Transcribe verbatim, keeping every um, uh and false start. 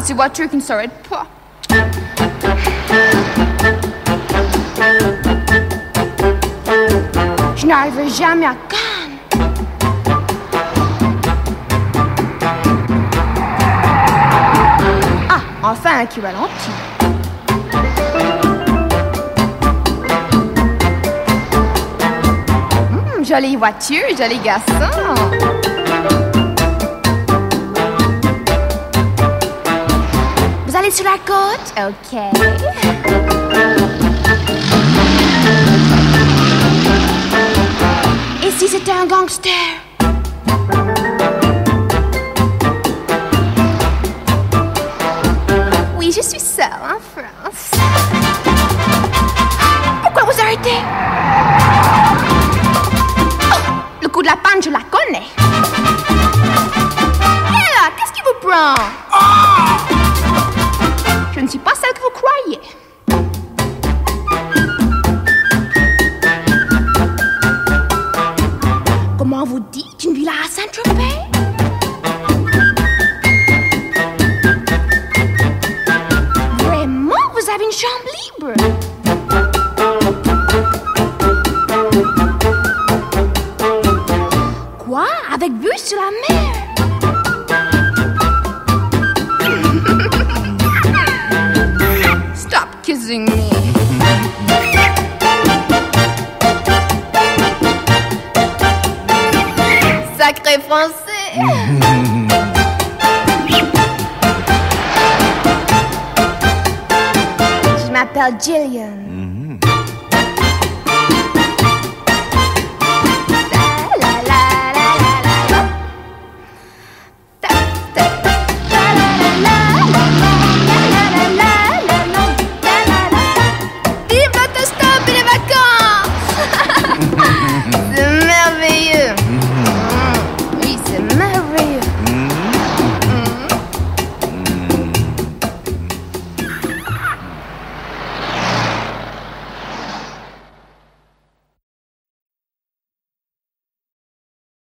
ces voitures qui ne s'arrêtent pas. Je n'arriverai jamais à Cannes. Ah, enfin un qui ralentit. Hum, jolie voiture, joli garçon. Vous allez sur la côte? Ok. Et si c'était un gangster? Oui, je suis seule en France. Pourquoi vous arrêtez? Oh, le coup de la panne, je la connais. Hé là, qu'est-ce qui vous prend? Oh! Je ne suis pas celle que vous croyez. Comment vous dites une villa à Saint-Tropez? Vraiment, vous avez une chambre libre? Quoi? Avec vue sur la mer? Stop kissing me. Sacré français. Je m'appelle Jillian.